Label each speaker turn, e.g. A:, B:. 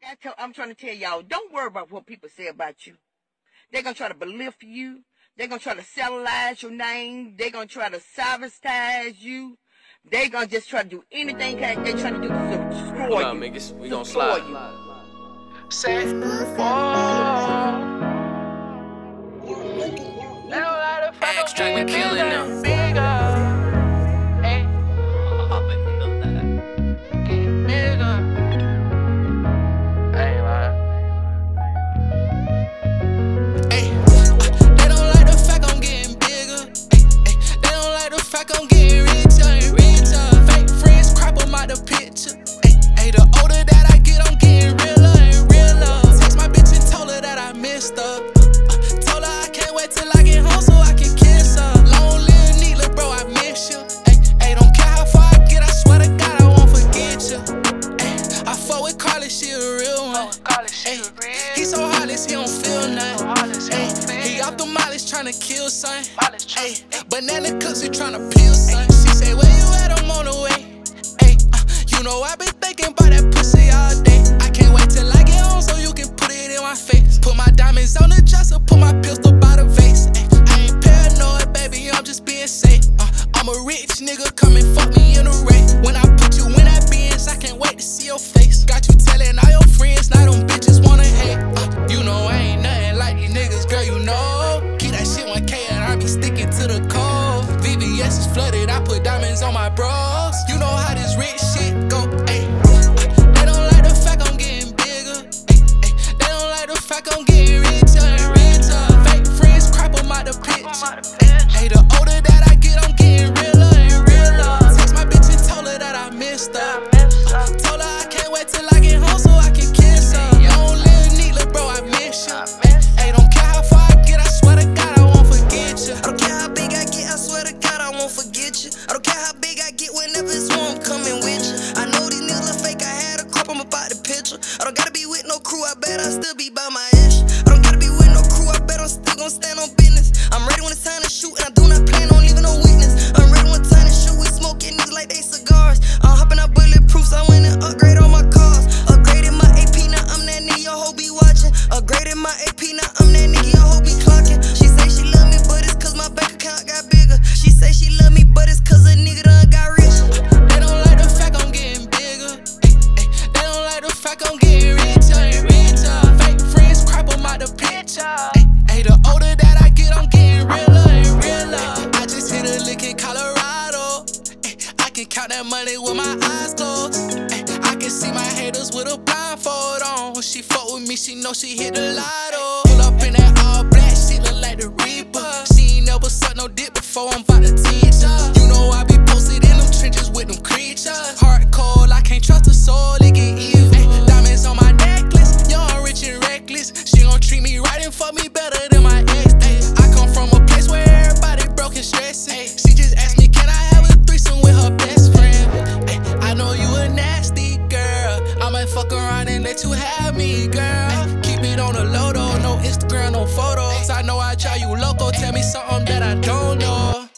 A: I'm trying to tell y'all, don't worry about what people say about you. They're going to try to belittle you. They're going to try to satellize your name. They're going to try to sabotage you. They're going to just try to do anything they're trying to do to destroy you.
B: We gonna slide.
C: Say,
B: Extract and killing them.
C: I'm getting richer, richer. Fake friends crap on my picture. Ay, the older that I get, I'm getting realer and realer. Text my bitch and told her that I messed up. Told her I can't wait till I get home so I can kiss her. Long live Neela, bro, I miss you. Ay, don't care how far I get, I swear to God, I won't forget you. Ay, I fuck with Carly, she a real one. Ay, he so heartless, he don't feel nothing. He off the mileage tryna kill son. Ay, banana cooks, he tryna peel son. She say, where you at? I'm on the way. Ay, you know I been thinking about that pussy all day. I can't wait till I get home so you can put it in my face. Put my diamonds on the dresser, put my pistol by the vase. Ay, I ain't paranoid, baby, I'm just being safe. I'm a rich nigga, come and fuck me in a race. When I put you in that Benz, I can't wait to see your face. Got you telling all your friends, now them bitches wanna hate. You know I ain't nothing like these niggas, girl, you know. Keep that shit 1K and I be sticking to the code. VVS is flooded, I put diamonds on my bros. You know how this rich shit go, ayy. They don't like the fact I'm getting bigger, ayy. They don't like the fact I'm getting richer and richer. Fake friends crap on my picture. Ayy, the older that I get, I'm getting realer and realer. Text my bitch and told her that I messed up. Told her I can't wait till I get home so I can kiss her. Long live Neela, bro, I miss you. Ayy, don't care how far I get, I swear to God, I won't forget you.
D: I don't care how big I get, I swear to God, I won't forget you. I don't care how big I get, whenever it's warm, I'm coming with you. I know these niggas look fake, I had a crop, I'm about the picture. I don't gotta be with no crew, I bet I still be by my ish. I don't gotta be with no crew, I bet I'm still gon' stand on business. I'm ready when it's time to shoot, and I do not plan on leaving no witness. I'm ready when it's time to shoot, we smoking niggas like they cigars. I'm hopping out bulletproofs, I went and upgrade all my cars. Upgraded my AP, now I'm that nigga your hoe be watching. Upgraded my AP, now I'm that nigga your hoe be clocking. She say she love me, but it's cause my bank account got bigger. She say she love me, but it's cause a nigga done got rich.
C: They don't like the fact I'm getting bigger. They don't like the fact I'm getting richer and richer. Fake friends crap on my picture. Ay, the older that I get, I'm getting realer and realer. I just hit a lick in Colorado. I can count that money with my eyes closed. I can see my haters with a blindfold on. When she fuck with me, she know she hit the lotto. Pull up in that all black, she look like the Reaper. She ain't never sucked no dick before, I'm about to teach her. You know I be posted in them trenches with them creatures. Heart cold, I can't trust her soul, it get evil. Diamonds on my necklace, young, rich and reckless. She gon' treat me right and fuck me better than my ex. I come from a place where everybody broke and stressing. She just asked me, can I have a threesome with her best friend? I know you a nasty girl, I might fuck around and let you have me, girl. Keep it on the low though, no Instagram, no photos. I know I drive you loco, tell me something that I don't know.